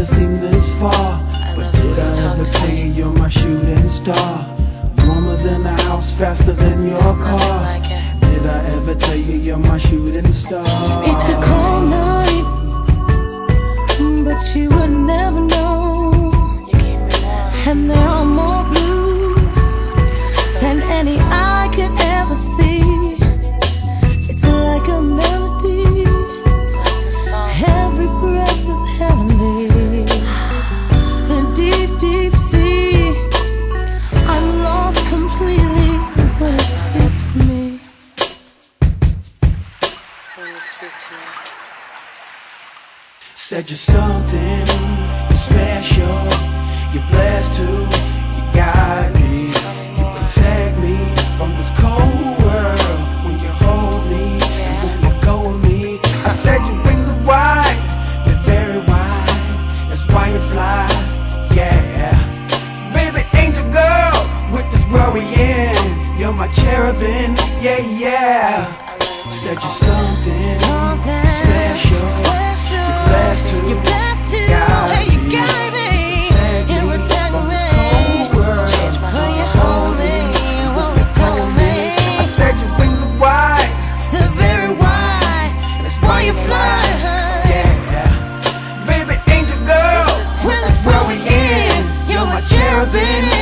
seem this far, but did I ever tell you you're my shooting star? Warmer than a house, faster than your car. Did I ever tell you you're my shooting star? It's a cold night, but you would never know. And there are more blues than any eye can ever see. It's like a melody, every breath is heavenly. The deep, deep sea, I'm lost completely when it speaks to me. When you speak to me, said you're something, you're special, you're blessed too, you got me. You protect me from this cold world when you hold me and when you go with me. I said your wings are wide, they're very wide, that's why you fly, yeah. Baby angel girl, with this worrying, you're my cherubim, yeah, yeah. Said you're something special, you're blessed too, you got me. Protect me from this cold world when you hold me and when you go with me. I said your wings are wide, they're very wide, that's why you fly, yeah. Baby angel girl, with this worrying, you're my cherubim.